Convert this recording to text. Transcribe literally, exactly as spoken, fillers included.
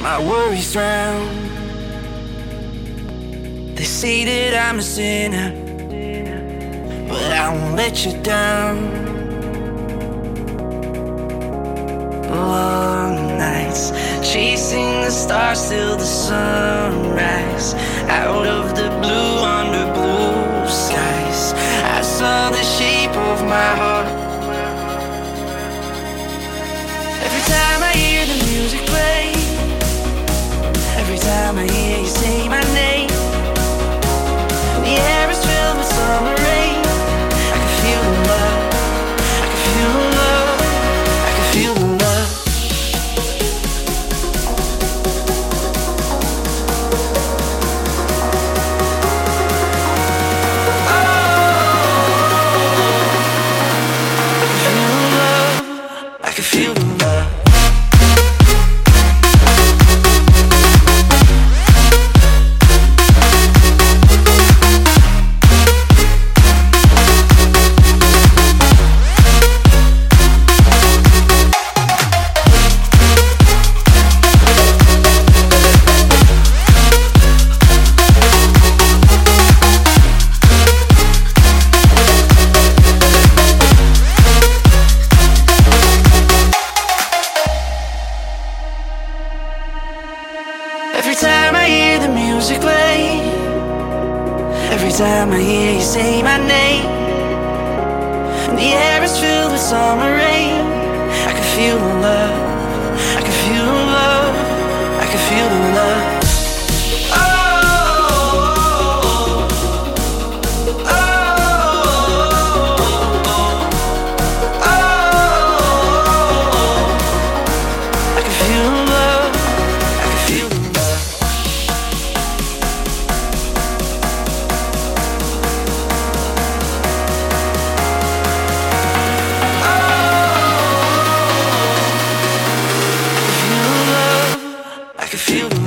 my worries drown. They say that I'm a sinner, but I won't let you down. Long nights, chasing the stars till the sunrise. Out of the blue, under blue skies, I saw the shape of my heart. Every time I hear the music play, every time I hear you say my name, the air is filled with summer rain. I can feel the love, I can feel the love, I can feel the love. Feel the love. Every time I hear the music play, every time I hear you say my name, the air is filled with summer rain. I can feel the love, I can feel the love, I can feel the love. I can feel the